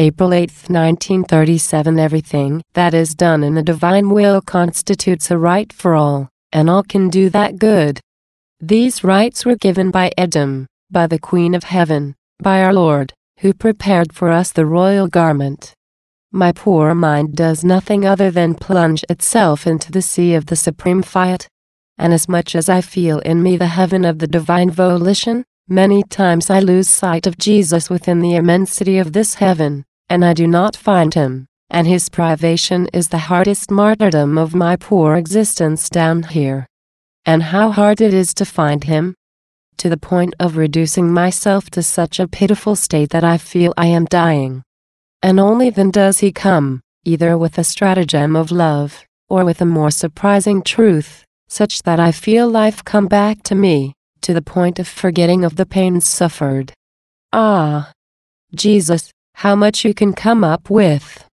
April 8, 1937. Everything that is done in the divine will constitutes a right for all, and all can do that good. These rights were given by Adam, by the Queen of Heaven, by our Lord, who prepared for us the royal garment. My poor mind does nothing other than plunge itself into the sea of the supreme fiat. And as much as I feel in me the heaven of the divine volition, many times I lose sight of Jesus within the immensity of this heaven, and I do not find him, and his privation is the hardest martyrdom of my poor existence down here. And how hard it is to find him! To the point of reducing myself to such a pitiful state that I feel I am dying. And only then does he come, either with a stratagem of love, or with a more surprising truth, such that I feel life come back to me, to the point of forgetting of the pains suffered. Ah! Jesus, how much you can come up with!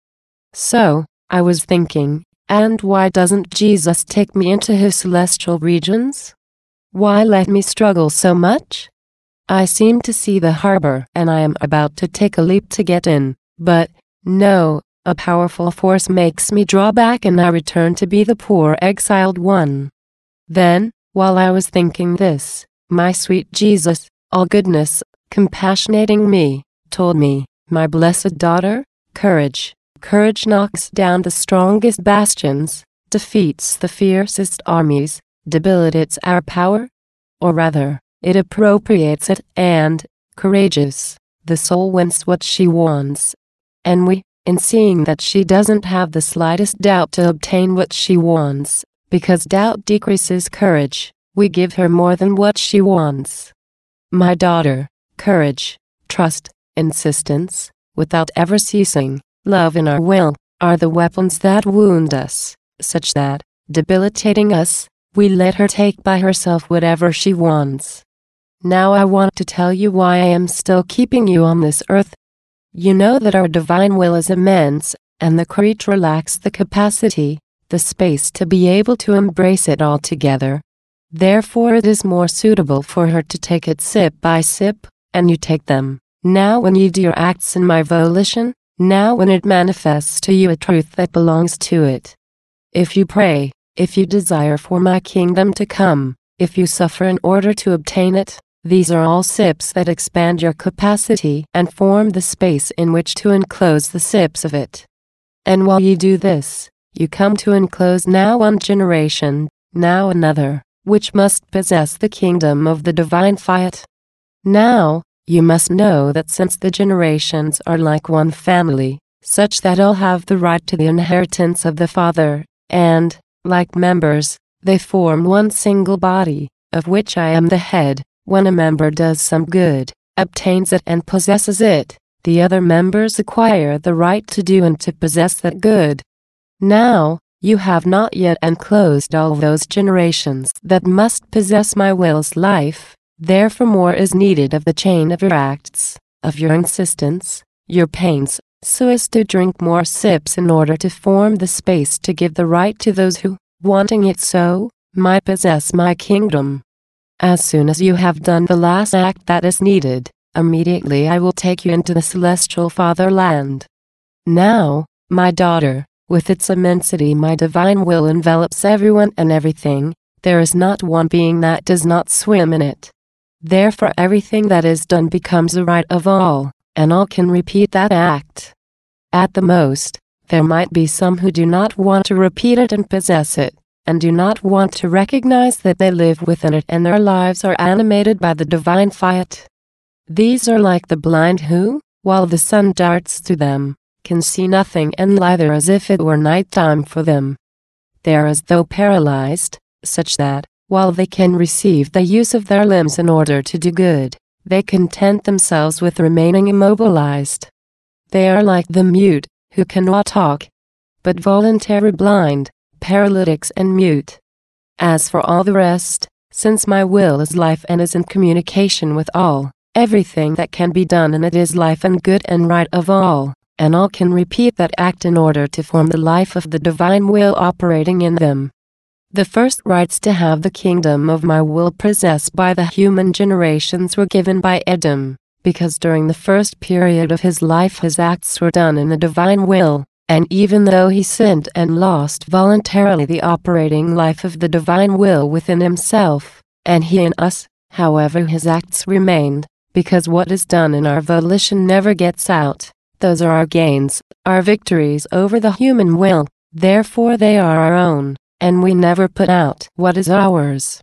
So, I was thinking, and why doesn't Jesus take me into his celestial regions? Why let me struggle so much? I seem to see the harbor, and I am about to take a leap to get in. But, no, a powerful force makes me draw back and I return to be the poor exiled one. Then, while I was thinking this, my sweet Jesus, all goodness, compassionating me, told me, my blessed daughter, courage. Courage knocks down the strongest bastions, defeats the fiercest armies, debilitates our power. Or rather, it appropriates it and, courageous, the soul wants what she wants. And we, in seeing that she doesn't have the slightest doubt to obtain what she wants, because doubt decreases courage, we give her more than what she wants. My daughter, courage, trust, insistence, without ever ceasing, love in our will, are the weapons that wound us, such that, debilitating us, we let her take by herself whatever she wants. Now I want to tell you why I am still keeping you on this earth. You know that our divine will is immense, and the creature lacks the capacity, the space to be able to embrace it altogether. Therefore it is more suitable for her to take it sip by sip, and you take them, now when you do your acts in my volition, now when it manifests to you a truth that belongs to it. If you pray, if you desire for my kingdom to come, if you suffer in order to obtain it, these are all sips that expand your capacity and form the space in which to enclose the sips of it. And while you do this, you come to enclose now one generation, now another, which must possess the kingdom of the divine fiat. Now, you must know that since the generations are like one family, such that all have the right to the inheritance of the Father, and, like members, they form one single body, of which I am the head. When a member does some good, obtains it and possesses it, the other members acquire the right to do and to possess that good. Now, you have not yet enclosed all those generations that must possess my will's life, therefore more is needed of the chain of your acts, of your insistence, your pains, so as to drink more sips in order to form the space to give the right to those who, wanting it so, might possess my kingdom. As soon as you have done the last act that is needed, immediately I will take you into the celestial fatherland. Now, my daughter, with its immensity my divine will envelops everyone and everything, there is not one being that does not swim in it. Therefore everything that is done becomes a right of all, and all can repeat that act. At the most, there might be some who do not want to repeat it and possess it, and do not want to recognize that they live within it and their lives are animated by the divine fiat. These are like the blind who, while the sun darts through them, can see nothing and lie there as if it were night time for them. They are as though paralyzed, such that, while they can receive the use of their limbs in order to do good, they content themselves with remaining immobilized. They are like the mute, who cannot talk, but voluntary blind, paralytics and mute. As for all the rest, since my will is life and is in communication with all, everything that can be done in it is life and good and right of all, and all can repeat that act in order to form the life of the divine will operating in them. The first rights to have the kingdom of my will possessed by the human generations were given by Adam, because during the first period of his life his acts were done in the divine will, and even though he sinned and lost voluntarily the operating life of the divine will within himself, and he in us, however his acts remained, because what is done in our volition never gets out. Those are our gains, our victories over the human will, therefore they are our own, and we never put out what is ours.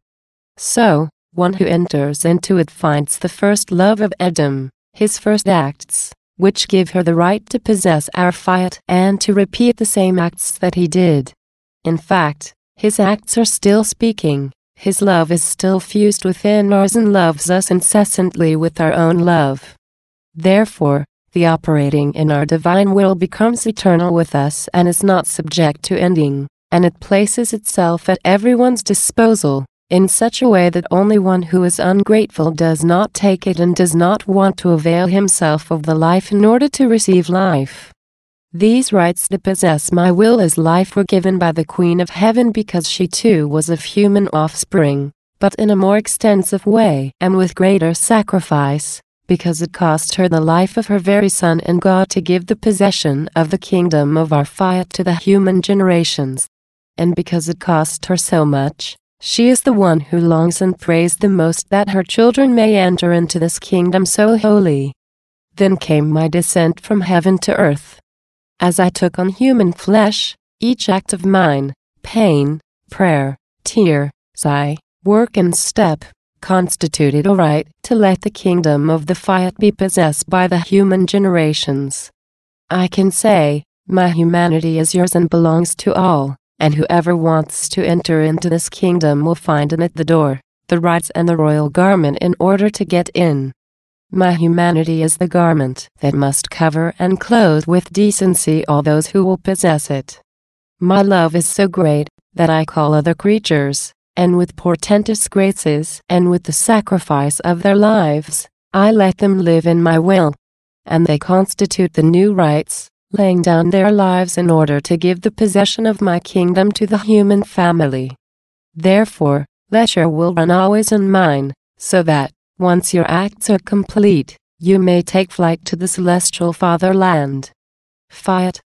So, one who enters into it finds the first love of Adam, his first acts, which give her the right to possess our fiat and to repeat the same acts that he did. In fact, his acts are still speaking, his love is still fused within ours and loves us incessantly with our own love. Therefore, the operating in our divine will becomes eternal with us and is not subject to ending, and it places itself at everyone's disposal, in such a way that only one who is ungrateful does not take it and does not want to avail himself of the life in order to receive life. These rights to possess my will as life were given by the Queen of Heaven because she too was of human offspring, but in a more extensive way and with greater sacrifice, because it cost her the life of her very Son and God to give the possession of the kingdom of our fiat to the human generations. And because it cost her so much, she is the one who longs and prays the most that her children may enter into this kingdom so holy. Then came my descent from heaven to earth. As I took on human flesh, each act of mine, pain, prayer, tear, sigh, work and step, constituted a right to let the kingdom of the fiat be possessed by the human generations. I can say, my humanity is yours and belongs to all, and whoever wants to enter into this kingdom will find in it the door, the rights and the royal garment in order to get in. My humanity is the garment that must cover and clothe with decency all those who will possess it. My love is so great that I call other creatures, and with portentous graces and with the sacrifice of their lives, I let them live in my will. And they constitute the new rights, laying down their lives in order to give the possession of my kingdom to the human family. Therefore, let your will run always in mine, so that, once your acts are complete, you may take flight to the celestial fatherland. Fiat,